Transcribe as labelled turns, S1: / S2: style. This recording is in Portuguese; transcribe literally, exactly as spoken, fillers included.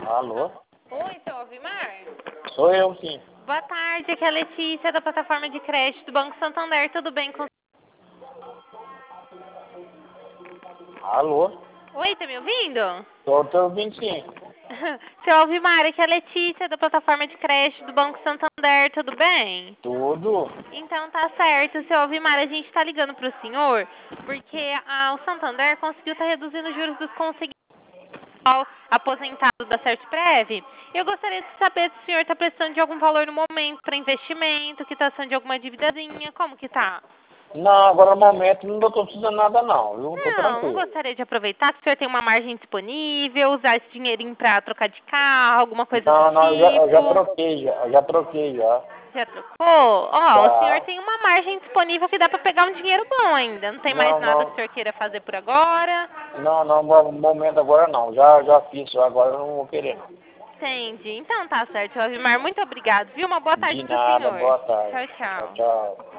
S1: Alô?
S2: Oi, seu Alvimar?
S1: Sou eu, sim.
S2: Boa tarde, aqui é a Letícia da plataforma de crédito do Banco Santander. Tudo bem com...
S1: Alô?
S2: Oi, tá me ouvindo?
S1: Tô, tô ouvindo, sim.
S2: Seu Alvimar, aqui é a Letícia da plataforma de crédito do Banco Santander. Tudo bem?
S1: Tudo?
S2: Então tá certo, seu Alvimar, a gente tá ligando pro senhor porque a, o Santander conseguiu estar reduzindo os juros dos consignados aposentado da Sertprev. Eu gostaria de saber se o senhor está precisando de algum valor no momento para investimento, quitação de alguma dívidazinha, como que tá?
S1: Não, agora no momento não tô precisando nada não, viu? Tô
S2: Não, não
S1: tranquilo.
S2: gostaria de aproveitar que o senhor tem uma margem disponível, usar esse dinheirinho para trocar de carro, alguma coisa do
S1: Não, não, eu já, eu já
S2: tipo.
S1: troquei, já, eu já troquei já.
S2: Já trocou? Ó, o senhor
S1: Já.
S2: tem uma margem disponível que dá para pegar um dinheiro bom ainda. Não tem mais
S1: Não,
S2: nada que o
S1: não,
S2: senhor queira fazer por agora?
S1: não, não, no momento agora não. Já, já fiz, agora eu não vou querer não.
S2: Entendi. Então tá certo, Alvimar. Muito obrigado, viu? Uma boa tarde
S1: De
S2: pro
S1: nada,
S2: senhor.
S1: boa tarde.
S2: Tchau,
S1: Tchau,
S2: tchau.
S1: tchau.